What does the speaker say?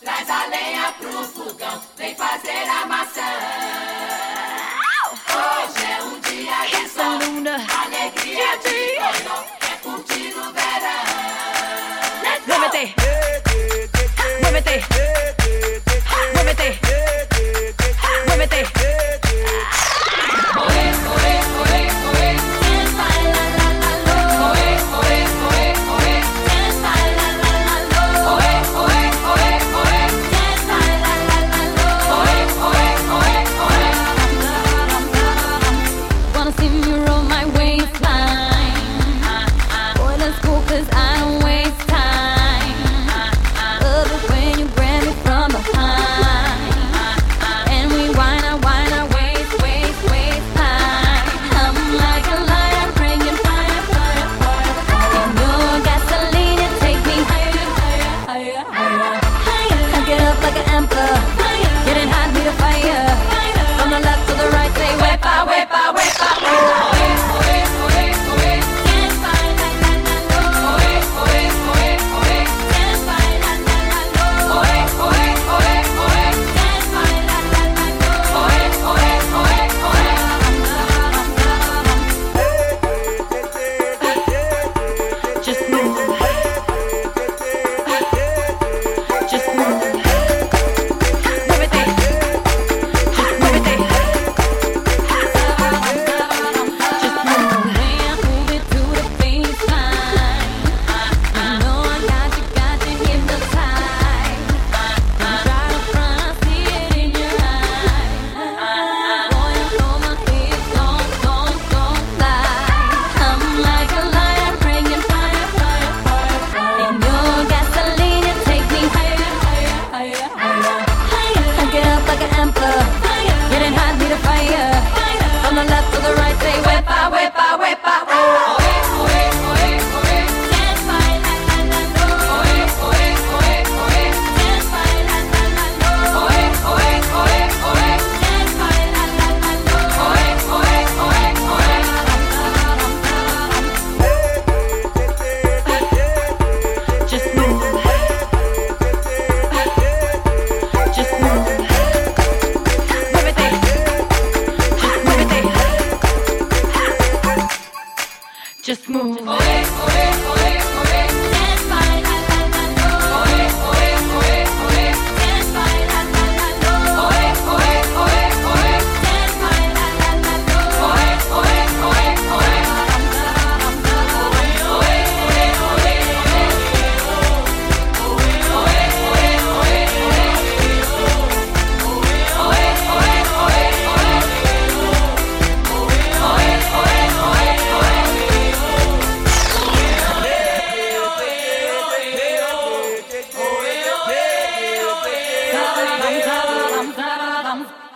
Traz a lenha pro fogão, vem fazer a maçã. Hoje é um dia de sol, alegria de cordão, é curtir o verão. Muévete, muévete, muévete, muévete. Oe, oe, oe, oe, dance by la la la lo. Oe, oe, oe, oe, dance by la la la lo. Oe, oe, oe, oe, dance by la la la lo. Oe, oe, oe, oe. Wanna see me roll my waistline? Boy, let's go 'cause I don't waste time. Love it when you grab me from behind, and we whine our waist, waist, waist high. I'm like a lion bringing fire, fire, fire. You know gasoline, you take me higher, higher, higher, higher. Cook it up like an emperor, getting hot, need a fire. From the left to the right, say wepa, wepa, wepa. Oe, oe, oe, oe, Dance by la la la lo. oe, oe, oe, oe, Dance by la la la lo. oe, oe, oe, oe, Dance by la la la lo. oe, oe, oe, oe. Just move. Just move. Muévete. Just muévete. Just move. When I move it to the baseline, you know I got you hypnotized. Don't try to front, I see it in your eyes. Boy, you know my hips don't lie. I'm like a lion bringing fire, fire, fire, fire. And your gasoline, you take me higher, higher, higher, higher, higher. Cook it up like an emperor, getting hot, need a fire. From the left to the right, say wepa, wepa, wepa. Oe, oe, oe, oe, Dance by la la la lo. oe, oe, oe, oe, Dance by la la la lo. oe, oe, oe, oe, Dance by la la la lo. oe, oe, oe, oe. Just move. Just move. Muévete. Just muévete. Just move. Oe, oe, oe, oe, Dance by la la la lo. oe, oe, oe, oe, Dance by la la la lo. oe, oe, oe, oe, Dance by la la la lo. oe, oe, oe, oe. Dum, dum, dum, dum, dum.